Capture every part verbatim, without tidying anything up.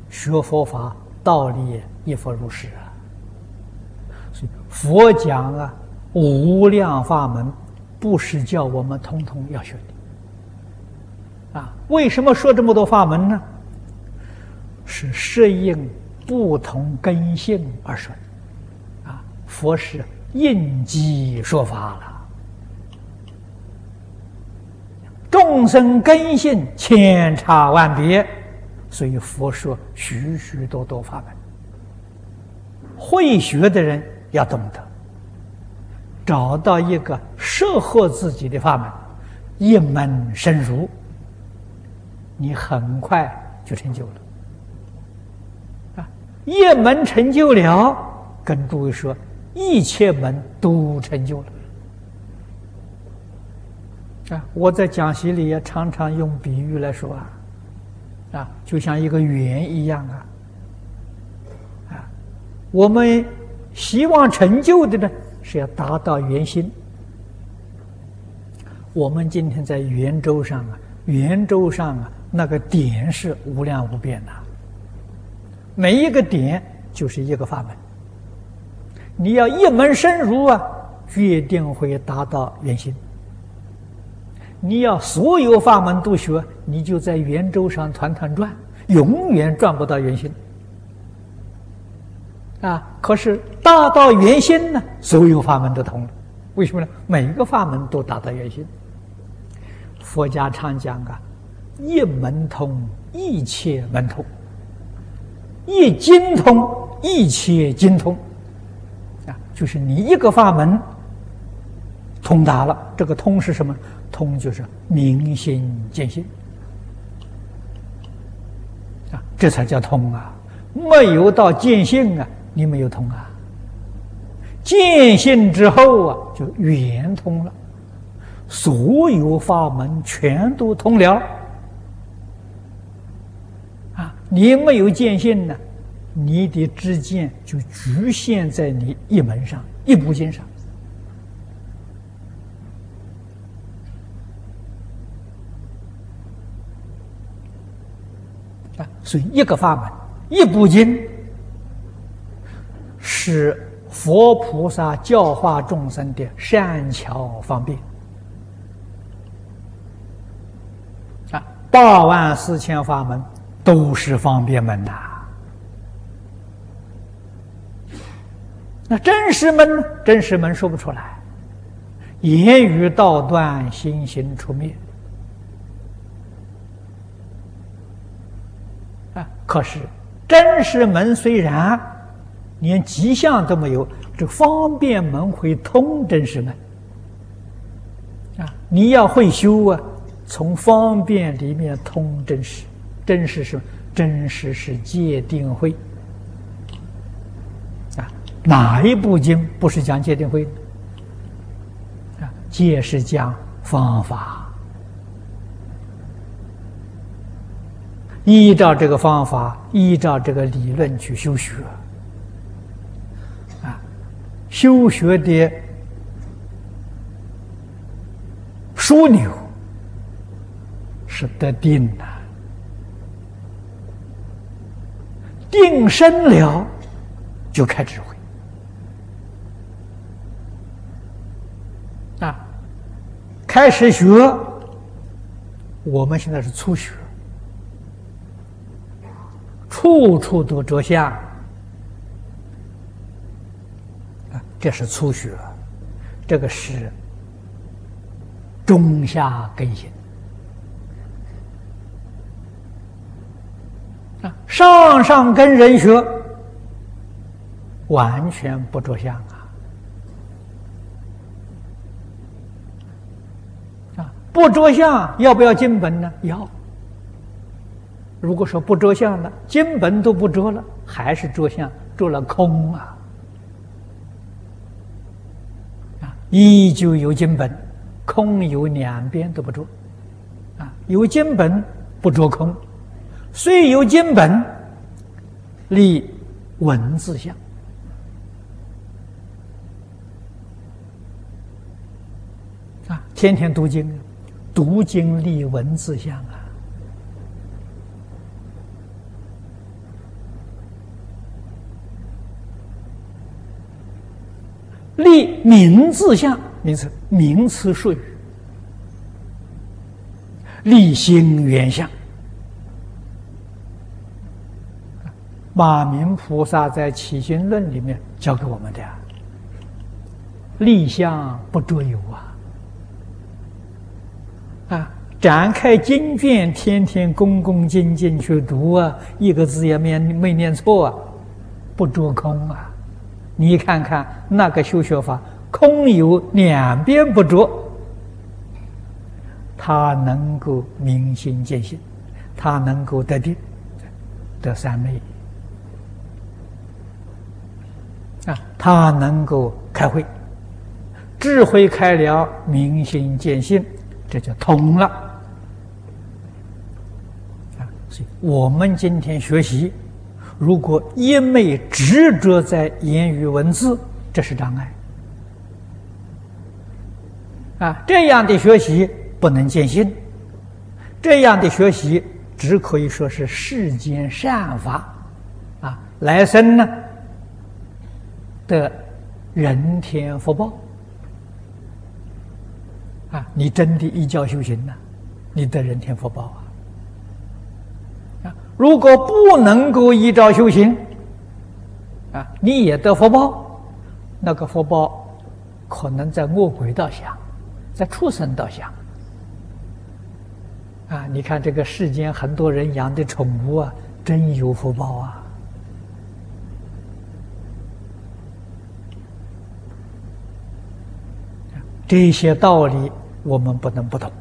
学佛法道理亦复如是啊。所以佛讲啊，无量法门，不是叫我们通通要学的啊。为什么说这么多法门呢？是适应不同根性而说的啊。佛是应机说法了。众生根性千差万别，所以佛说许许多多法门。会学的人要懂得找到一个适合自己的法门，一门深入，你很快就成就了啊！一门成就了，跟诸位说，一切门都成就了。啊，我在讲习里也常常用比喻来说啊，啊，就像一个圆一样啊，啊，我们希望成就的呢是要达到圆心。我们今天在圆周上啊，圆周上啊那个点是无量无边的，每一个点就是一个法门。你要一门深入啊，决定会达到圆心。你要所有法门都学，你就在圆周上团团转，永远转不到圆心啊！可是达到圆心呢，所有法门都通了。为什么呢？每一个法门都达到圆心。佛家常讲啊，一门通，一切门通；一经通，一切经通。啊，就是你一个法门通达了，这个通是什么？通就是明心见性啊，这才叫通啊！没有到见性啊，你没有通啊。见性之后啊，就圆通了，所有法门全都通了啊！你没有见性呢，你的知见就局限在你一门上、一部经上。所以一个法门一部经是佛菩萨教化众生的善巧方便啊，八万四千法门都是方便门呐、啊。那真实门，真实门说不出来，言语道断，心行出灭。可是真实门虽然连迹象都没有，这方便门会通真实门啊！你要会修啊，从方便里面通真实。真实是真实是戒定慧啊！哪一部经不是讲戒定慧啊？戒是讲方法。依照这个方法，依照这个理论去修学啊，修学的枢纽是得定呐、啊，定深了就开智慧啊。开始学，我们现在是初学。处处都着相啊，这是初学，这个是中下根性啊。上上根人学完全不着相啊啊，不着相要不要经本呢？要。如果说不着相了，经本都不着了，还是着相，着了空啊！啊，依旧有经本，空有两边都不着，啊，有经本不着空，虽有经本，立文字相。啊，天天读经，读经立文字相啊！ 立名字相，名词名词术语，立心缘相。马明菩萨在《起心论》里面教给我们的，立相不着有啊！啊，展开经卷，天天恭恭敬敬去读啊，一个字也没没念错啊，不着空啊！你看看那个修学法，空有两边不着，他能够明心见性，他能够得定，得三昧。啊，他能够开慧，智慧开了，明心见性，这就通了。啊，所以我们今天学习，如果一昧执着在言语文字，这是障碍。啊，这样的学习不能见性，这样的学习只可以说是世间善法。啊，来生呢？的人天福报啊！你真的依教修行呢，你得人天福报啊！啊，如果不能够依照修行啊，你也得福报，那个福报可能在恶鬼道享，在畜生道享啊！你看这个世间很多人养的宠物啊，真有福报啊！这些道理我们不能不懂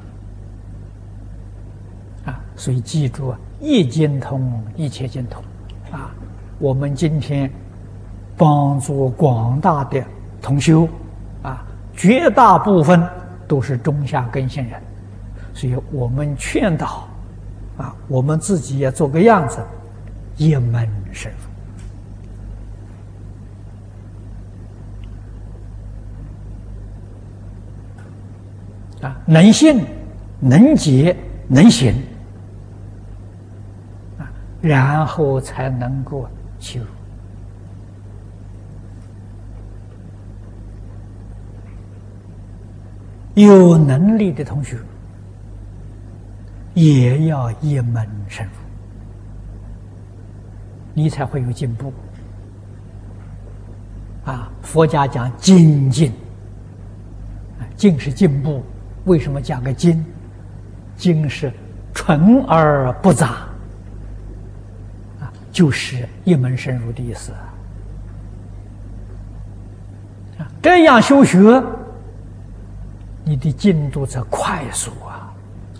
啊！所以记住啊，一经通，一切经通啊！我们今天帮助广大的同修啊，绝大部分都是中下根性人，所以我们劝导啊，我们自己也做个样子，一门深入。啊，能信、能解、能行，啊，然后才能够修。有能力的同学，也要一门深入，你才会有进步。啊，佛家讲精进，啊，进是进步。为什么加个精？精是纯而不杂，啊，就是一门深入的意思。啊，这样修学，你的进度才快速啊！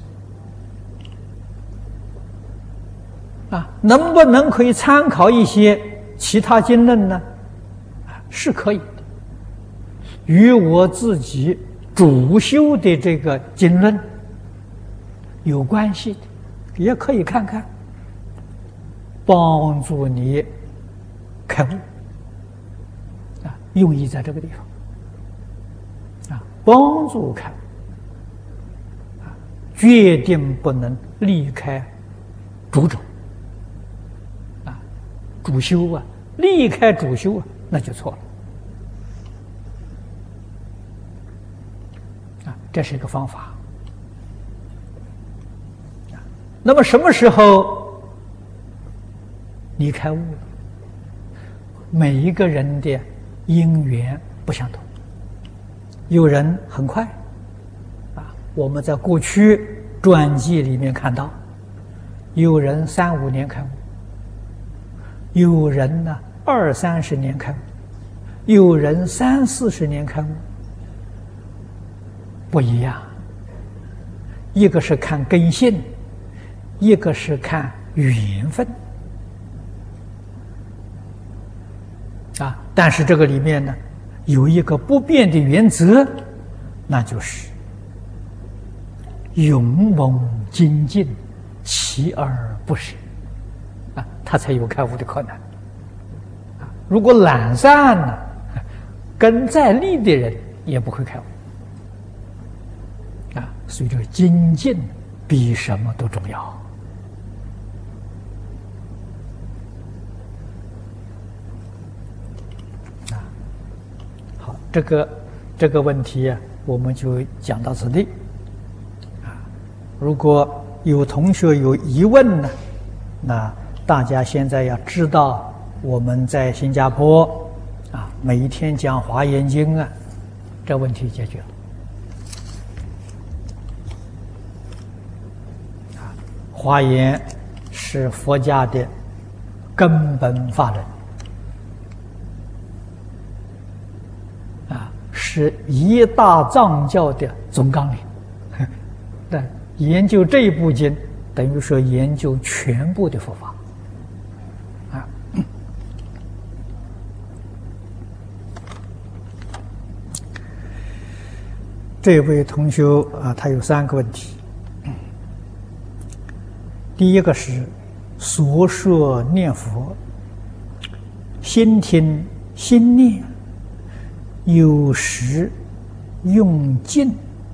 啊，能不能可以参考一些其他经论呢？啊，是可以的，与我自己主修的这个经论有关系的，也可以看看，帮助你开悟啊，用意在这个地方啊，帮助开悟啊，决定不能离开主轴啊，主修啊，离开主修啊，那就错了。这是一个方法。那么什么时候你开悟了？每一个人的因缘不相同，有人很快啊，我们在过去传记里面看到，有人三五年开悟，有人呢二三十年开悟，有人三四十年开悟。不一样，一个是看根性，一个是看缘分啊。但是这个里面呢，有一个不变的原则，那就是勇猛精进，锲而不舍啊，他才有开悟的可能啊。如果懒散呢，根再利的人也不会开悟。所以这个精进比什么都重要啊！好， 这个这个问题啊，我们就讲到此地。啊，如果有同学有疑问呢，那大家现在要知道，我们在新加坡啊，每一天讲《华严经》啊，这问题解决了。啊，华严是佛家的根本法门。是一大藏教的总纲领。那研究这一部经，等于说研究全部的佛法。啊，这位同学啊，他有三个问题。第一个是所说念佛，心听心念。有时用静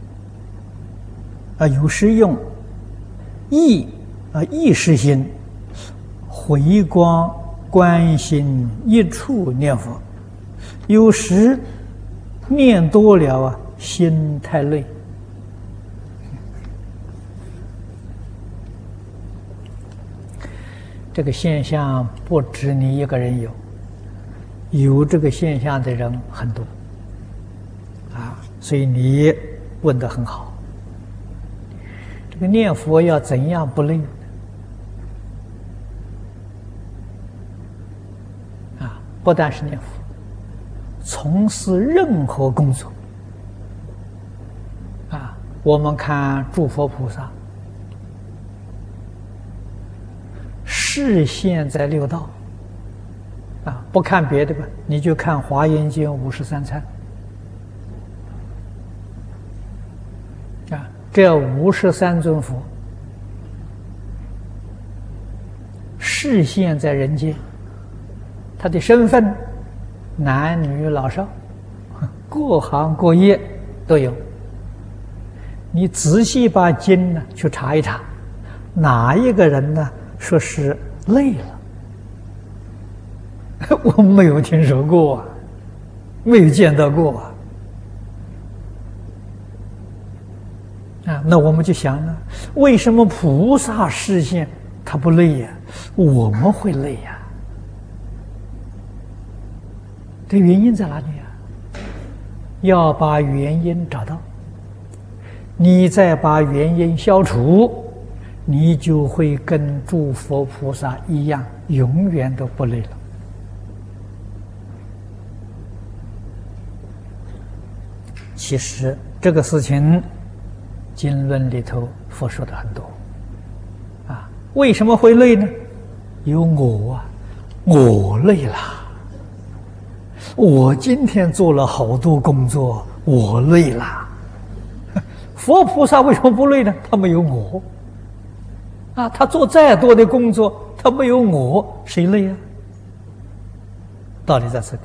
啊，有时用意啊意识心回光观心一处念佛，有时念多了啊，心太累。这个现象不止你一个人有，有这个现象的人很多。啊，所以你问得很好。这个念佛要怎样不累呢？啊，不但是念佛，从事任何工作。啊，我们看诸佛菩萨，视现在六道。啊，不看别的吧，你就看《华严经》五十三参。啊，这五十三尊佛示现在人间，他的身份，男女老少，各行各业都有。你仔细把经呢去查一查，哪一个人呢说是累了？我没有听说过啊，没有见到过啊。啊，那我们就想呢，为什么菩萨示现他不累呀？我们会累呀？这原因在哪里呀？要把原因找到，你再把原因消除，你就会跟诸佛菩萨一样，永远都不累了。其实这个事情经论里头佛说的很多啊，为什么会累呢？有我啊，我累了，我今天做了好多工作，我累了。佛菩萨为什么不累呢？他没有我啊，他做再多的工作，他没有我，谁累啊？道理在这里。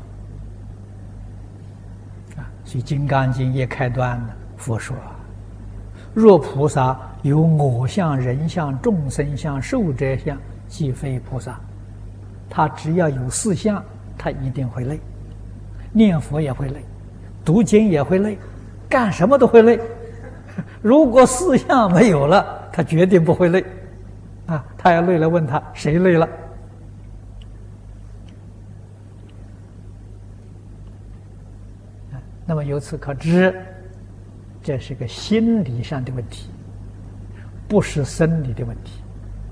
所以《金刚经》一开端呢，佛说：“若菩萨有我相、人相、众生相、寿者相，即非菩萨。”他只要有四相，他一定会累。念佛也会累，读经也会累，干什么都会累。如果四相没有了，他绝对不会累。啊，他要累了，问他谁累了？那么由此可知，这是个心理上的问题，不是生理的问题，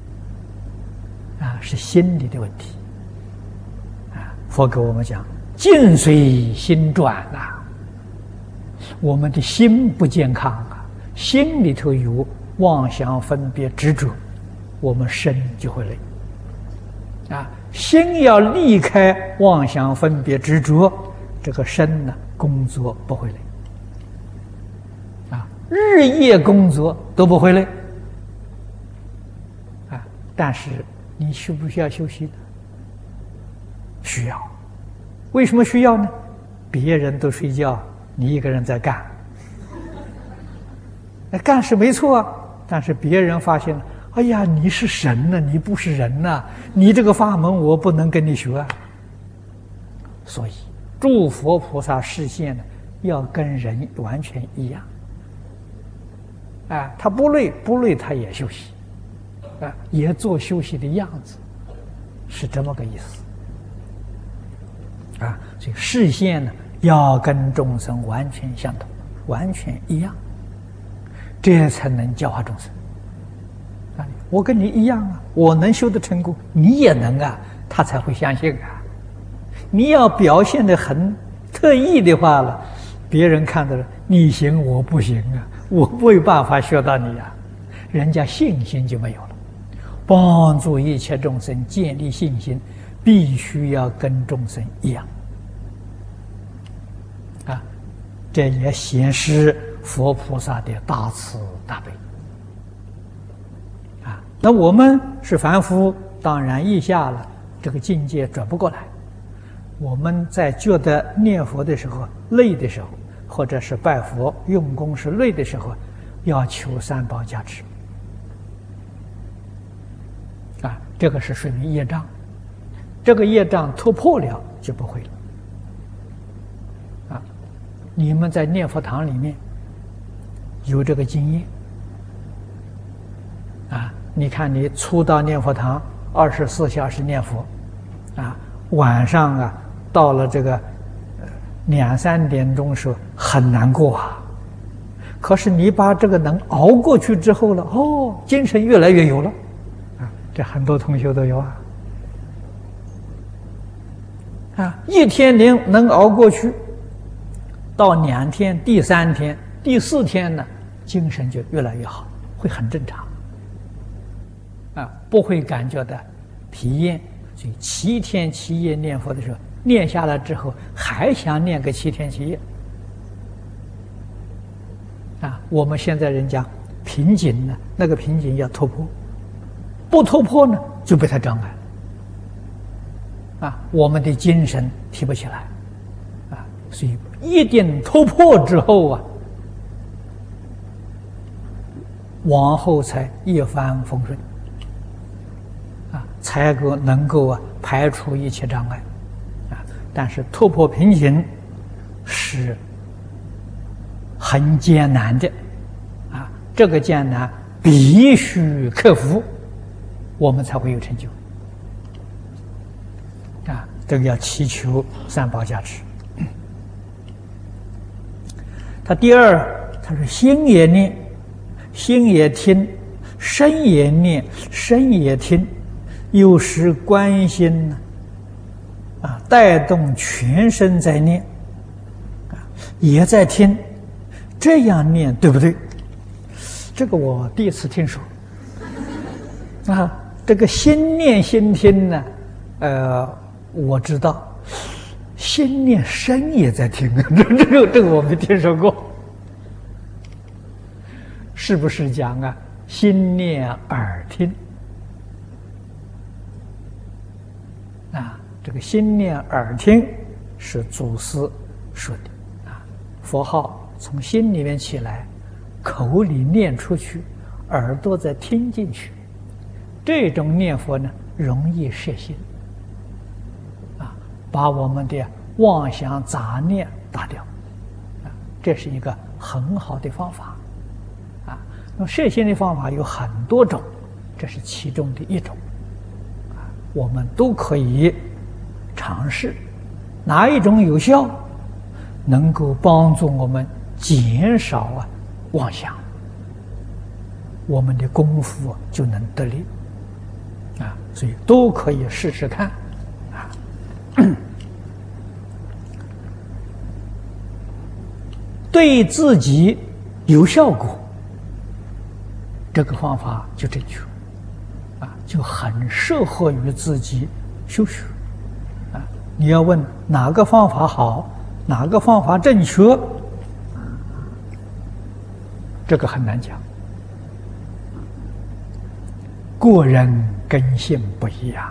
啊，是心理的问题。啊，佛给我们讲，境随心转啊，我们的心不健康啊，心里头有妄想、分别、执着，我们身就会累。啊，心要离开妄想、分别、执着，这个身呢，工作不会累，啊，日夜工作都不会累，啊，但是你需不需要休息呢？需要。为什么需要呢？别人都睡觉，你一个人在干。干是没错啊，但是别人发现了，哎呀，你是神呢，你不是人呐，你这个法门我不能跟你学啊。所以诸佛菩萨示现呢，要跟人完全一样。啊，他不累不累，他也休息，啊，也做休息的样子，是这么个意思。啊，所以示现呢，要跟众生完全相同，完全一样，这才能教化众生。啊，我跟你一样啊，我能修得成功，你也能啊，他才会相信啊。你要表现得很特异的话了，别人看到了你行我不行啊，我没有办法学到你啊，人家信心就没有了。帮助一切众生建立信心，必须要跟众生一样啊，这也显示佛菩萨的大慈大悲啊。那我们是凡夫，当然一下了这个境界转不过来。我们在觉得念佛的时候累的时候，或者是拜佛用功是累的时候，要求三宝加持啊，这个是属于业障，这个业障突破了就不会了啊。你们在念佛堂里面有这个经验啊，你看你初到念佛堂二十四小时念佛啊，晚上啊到了这个两三点钟时候很难过啊，可是你把这个能熬过去之后了，哦，精神越来越有了啊，这很多同学都有啊啊，一天能能熬过去，到两天、第三天、第四天呢，精神就越来越好，会很正常啊，不会感觉到疲厌。所以七天七夜念佛的时候，念下来之后还想念个七天七夜啊。我们现在人家瓶颈呢，那个瓶颈要突破，不突破呢就被它障碍啊，我们的精神提不起来啊。所以一定突破之后啊，往后才一帆风顺啊，才够能够啊排除一切障碍啊。但是突破瓶颈是很艰难的啊，这个艰难必须克服，我们才会有成就啊。这个要祈求三宝加持。他第二，他是心也念，心也听，身也念，身也听，有时观心呢，啊，带动全身在念，啊，也在听，这样念对不对？这个我第一次听说，啊，这个心念心听呢，呃，我知道，心念身也在听，这这个这个我没听说过，是不是讲啊？心念耳听。啊，这个心念耳听是祖师说的啊，佛号从心里面起来，口里念出去，耳朵再听进去，这种念佛呢，容易摄心啊，把我们的妄想杂念打掉啊，这是一个很好的方法啊。那么摄心的方法有很多种，这是其中的一种。我们都可以尝试，哪一种有效，能够帮助我们减少啊妄想，我们的功夫就能得力啊，所以都可以试试看啊。对自己有效果，这个方法就正确。啊，就很适合于自己修学啊！你要问哪个方法好，哪个方法正确，这个很难讲，个人根性不一样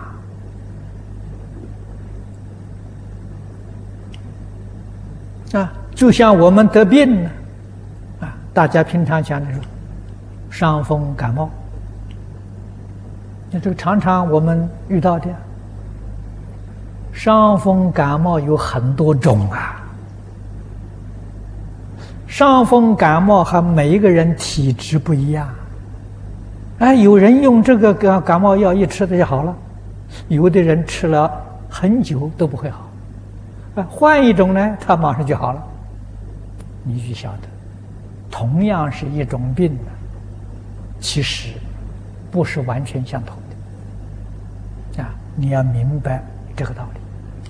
啊。就像我们得病呢，啊，大家平常讲的说伤风感冒。那这个常常我们遇到的伤风感冒有很多种啊，伤风感冒和每一个人体质不一样。哎，有人用这个感感冒药一吃它就好了，有的人吃了很久都不会好。啊，换一种呢，它马上就好了。你就晓得，同样是一种病呢，其实不是完全相同的。啊，你要明白这个道理。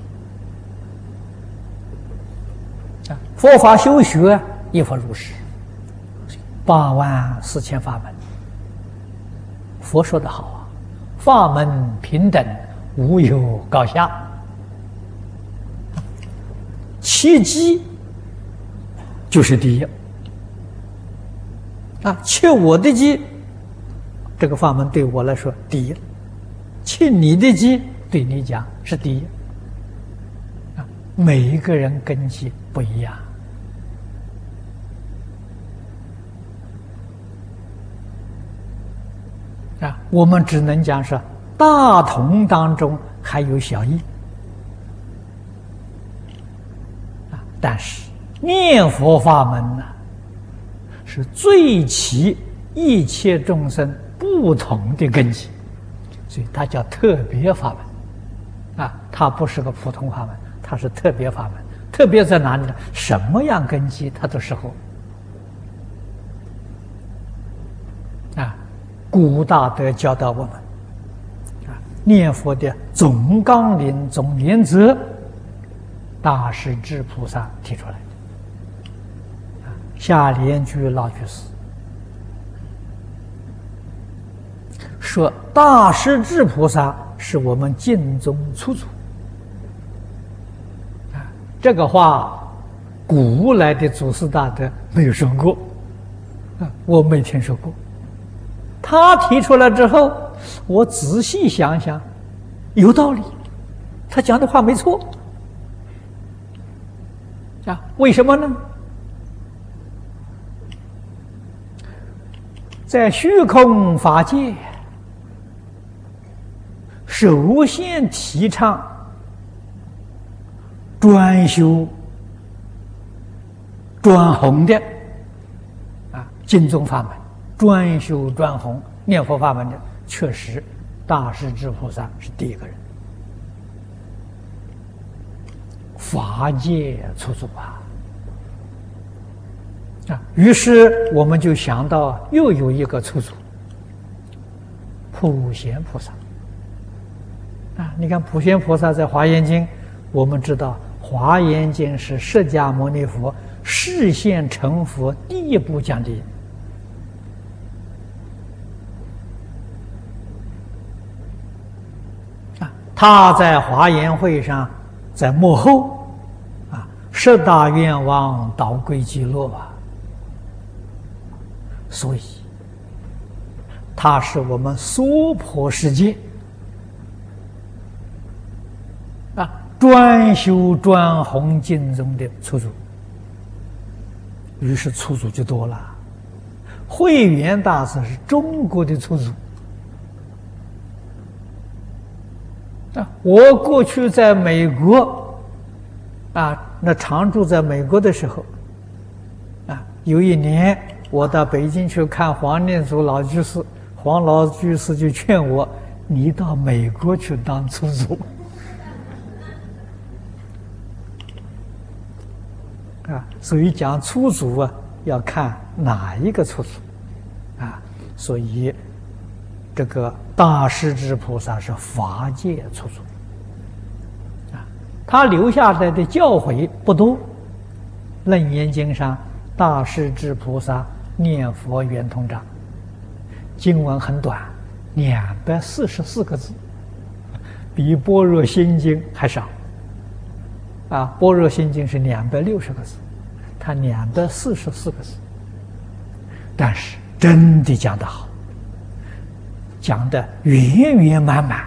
啊，佛法修学一佛如是，八万四千法门。佛说得好啊，法门平等，无有高下。切机就是第一啊，切我的机，这个法门对我来说第一；切你的机，对你讲是第一。啊，每一个人根基不一样。啊，我们只能讲是大同当中还有小异。啊，但是念佛法门呢，是最起一切众生不同的根基，所以它叫特别法门。啊，它不是个普通法门，它是特别法门。特别在哪里呢？什么样根基它都适合。啊，古大德教导我们，啊，念佛的总纲领、总原则，大势至菩萨提出来的。啊，下联句老居士说，大势至菩萨是我们净宗初祖。啊，这个话，古来的祖师大德没有说过，啊，我没听说过。他提出来之后，我仔细想想，有道理，他讲的话没错。啊，为什么呢？在虚空法界，首先提倡专修专弘的啊净宗法门。专修专弘念佛法门的，确实大势至菩萨是第一个人，法界出祖啊！啊，于是我们就想到又有一个出祖，普贤菩萨。啊，你看普贤菩萨在《华严经》，我们知道《华严经》是释迦牟尼佛示现成佛第一部讲的。他在华严会上，在幕后，啊，十大愿望导归极乐啊，所以他是我们娑婆世界啊专修专弘净宗的初祖，于是初祖就多了。慧远大师是中国的初祖。我过去在美国，啊，那常住在美国的时候，啊，有一年我到北京去看黄念祖老居士，黄老居士就劝我：“你到美国去当初祖。”啊，所以讲初祖啊，要看哪一个初祖，啊，所以这个大势至菩萨是法界初祖。他留下来的教诲不多，《楞严经》上大势至菩萨念佛圆通章，经文很短，两百四十四个字，比《般若心经》还少。啊，《般若心经》是两百六十个字，他两百四十四个字，但是真的讲得好，讲得圆圆满满。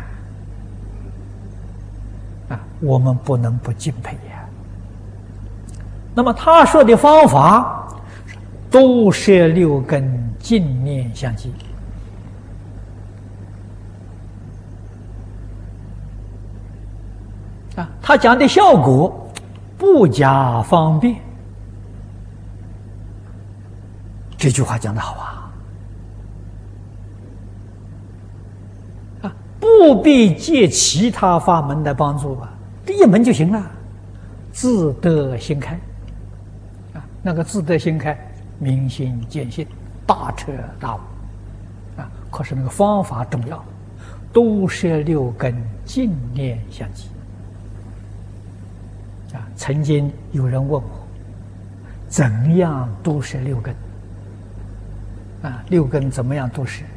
啊，我们不能不敬佩呀。那么他说的方法，都摄六根，净念相继。 啊，他讲的效果不加方便，这句话讲得好啊！啊，不必借其他法门来帮助啊，这一门就行了，自得心开。啊，那个自得心开，明心见性，大彻大悟。啊，可是那个方法重要，都摄六根，净念相继。啊，曾经有人问我，怎样都摄六根？啊，六根怎么样都摄？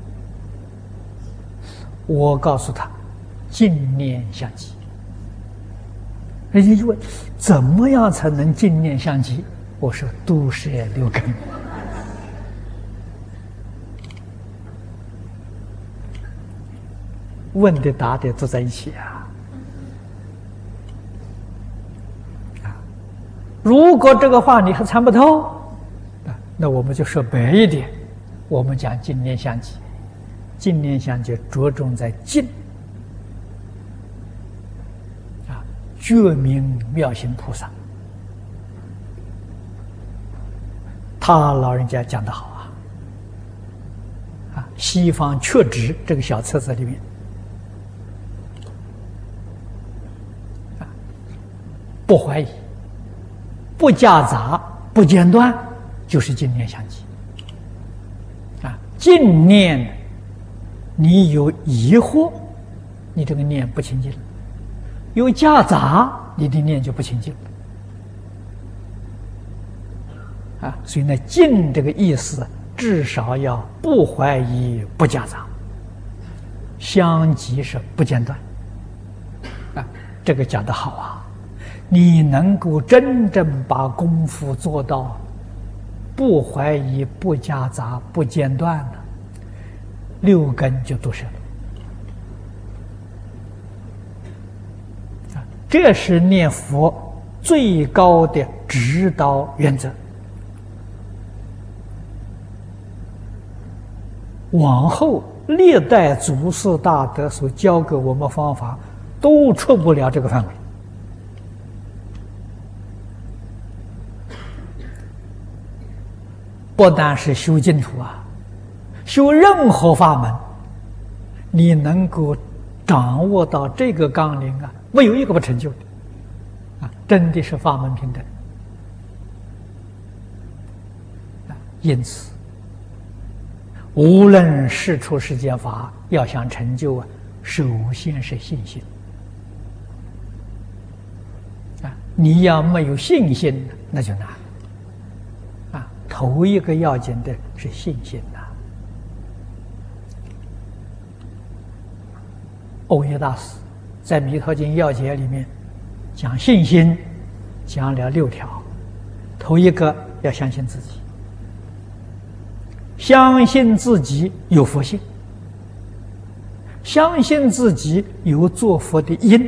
我告诉他，净念相继。人家就问，怎么样才能净念相继？我说，都摄六根。问的答的都在一起啊！如果这个话你还参不透，啊，那我们就说白一点，我们讲净念相继，净念相继着重在净，啊，觉明妙行菩萨，他老人家讲得好啊，啊，西方确指这个小册子里面，啊，不怀疑。不夹杂，不间断，就是净念相继。啊，净念，你有疑惑，你这个念不清净了；有夹杂，你的念就不清净了。啊，所以呢，净这个意思，至少要不怀疑，不夹杂，相继是不间断。啊，这个讲得好啊！你能够真正把功夫做到不怀疑、不夹杂、不间断了，六根就都摄了。啊，这是念佛最高的指导原则。往后历代祖师大德所教给我们方法，都出不了这个范围。不单是修净土啊，修任何法门，你能够掌握到这个纲领啊，没有一个不成就的啊！真的是法门平等啊！因此，无论是出世间法，要想成就啊，首先是信心啊！你要没有信心，那就难。头一个要紧的是信心呐、啊。欧耶大师在《弥陀经要解》里面讲信心，讲了六条。头一个要相信自己，相信自己有佛性，相信自己有做佛的因，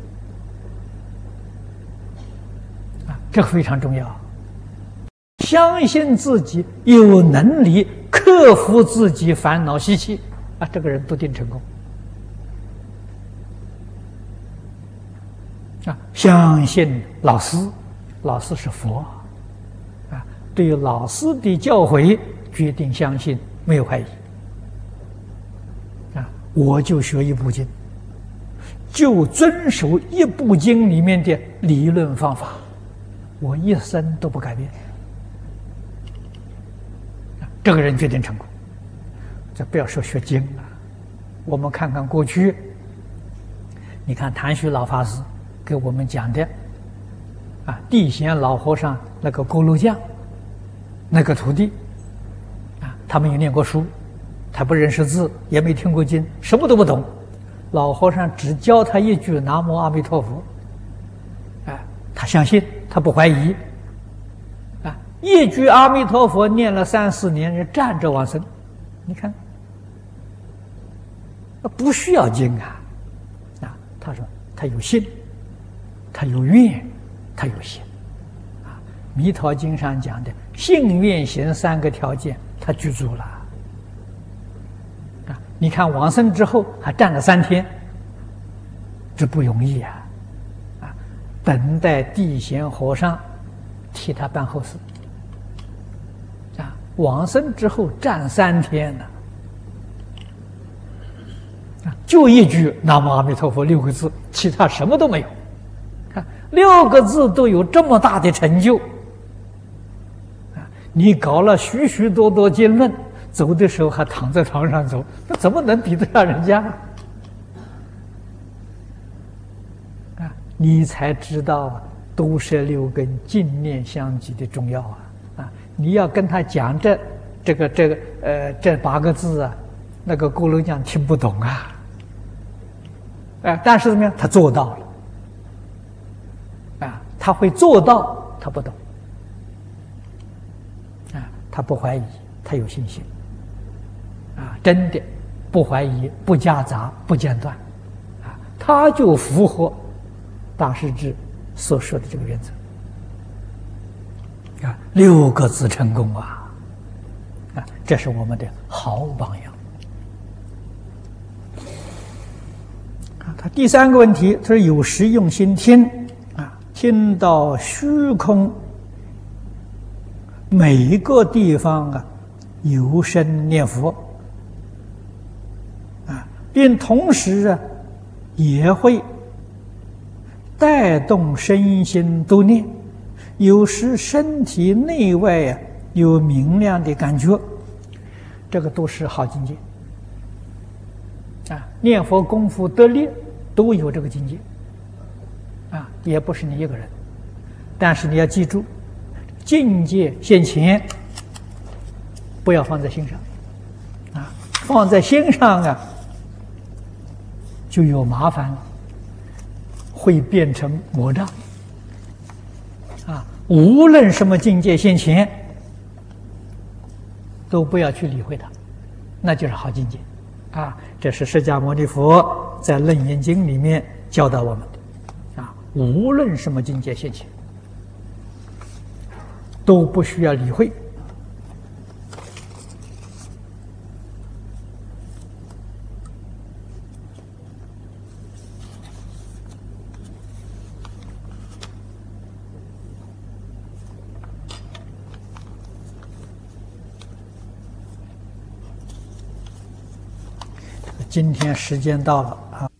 啊，这个非常重要。相信自己有能力克服自己烦恼习气啊，这个人不定成功啊。相信老师，老师是佛啊，对于老师的教诲决定相信，没有怀疑啊。我就学一部经，就遵守一部经里面的理论方法，我一生都不改变。这个人决定成功。这不要说学经了，我们看看过去，你看谭旭老法师给我们讲的啊，地贤老和尚那个锅炉匠那个徒弟啊，他没有念过书，他不认识字，也没听过经，什么都不懂。老和尚只教他一句南无阿弥陀佛，哎，他相信，他不怀疑。一句阿弥陀佛念了三四年，人站着往生，你看，不需要经啊，啊，他说他有信，他有愿，他有心，啊，《弥陀经》上讲的信愿行三个条件，他具足了，啊，你看往生之后还站了三天，这不容易啊， 等待地贤和尚替他办后事。啊，往生之后站三天呢，啊，就一句“南无阿弥陀佛”六个字，其他什么都没有。看六个字都有这么大的成就，啊，你搞了许许多多经论，走的时候还躺在床上走，那怎么能比得上人家？啊，你才知道多摄六根、净念相继的重要啊！啊，你要跟他讲这、这个、这个，呃，这八个字啊，那个锅炉匠听不懂啊！哎，但是怎么样？他做到了，啊，他会做到，他不懂，啊，他不怀疑，他有信心，啊，真的不怀疑，不夹杂，不间断，啊，他就符合大师志所说的这个原则，啊，六个字成功啊，啊，这是我们的好榜样。啊，他第三个问题，他说有时用心听啊，听到虚空每一个地方啊有声念佛啊，并同时啊也会带动身心都念，有时身体内外啊有明亮的感觉，这个都是好境界啊！念佛功夫得力都有这个境界啊，也不是你一个人，但是你要记住，境界现前，不要放在心上啊，放在心上啊就有麻烦了，会变成魔障啊！无论什么境界现前，都不要去理会它，那就是好境界啊！这是释迦牟尼佛在《楞严经》里面教导我们的啊！无论什么境界现前，都不需要理会。今天时间到了啊。